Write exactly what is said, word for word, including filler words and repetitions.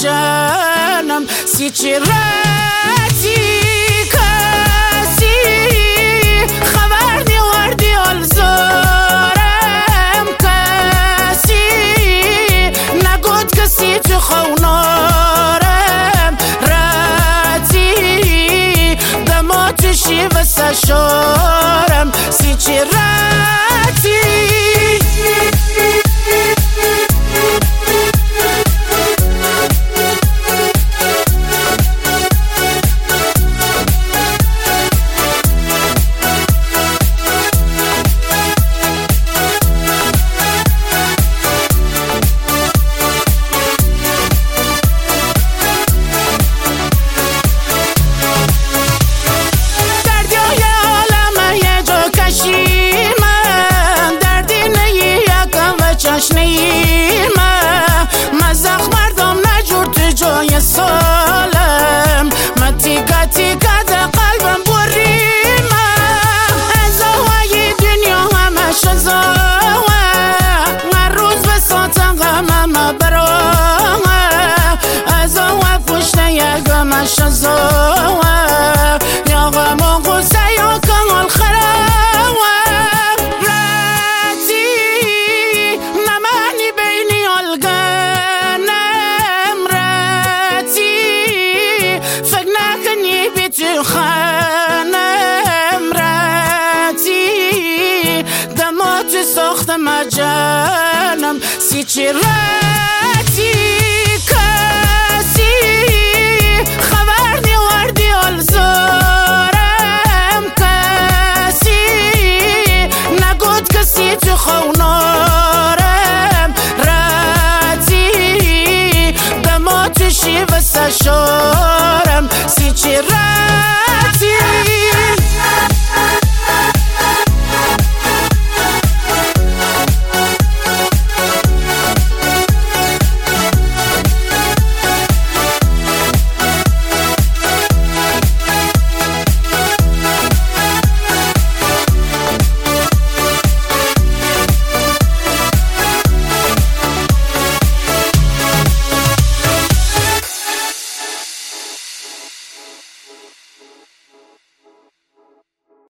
جانم سی چی راتی کسی خبر نیوردی الزارم کسی نگود کسی تو خونارم راتی دماتشی و سشارم سی چی راتی مزخ مردم نجور تو جای سالم من تیکا تیکا ده قلبم بریمه از آوای دنیا همش از آوه هر روز به ساتن غمم برامه از آوه پشته یگمش از آوه یا غم و غصه یا کمال خرامه ساختم جانم سی چی راتی کسی خبر نیوردی الزارم کسی نگود کسی تو خونارم راتی دماتشی و سشارم سی چی راتی